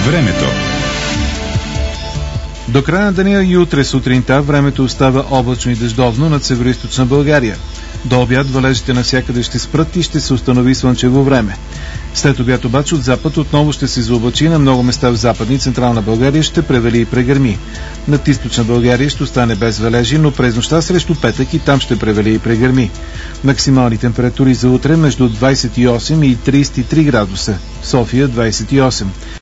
Времето. До края на деня и утре сутринта времето остава облачно и дъждовно над североизточна България. До обяд валежите навсякъде ще спрат и ще се установи слънчево време. След обяд обаче от запад отново ще се заоблачи, на много места в Западна и Централна България ще превали и прегърми. Над източна България ще остане без валежи, но през нощта срещу петък и там ще превали и прегърми. Максимални температури за утре между 28 и 33 градуса. София 28.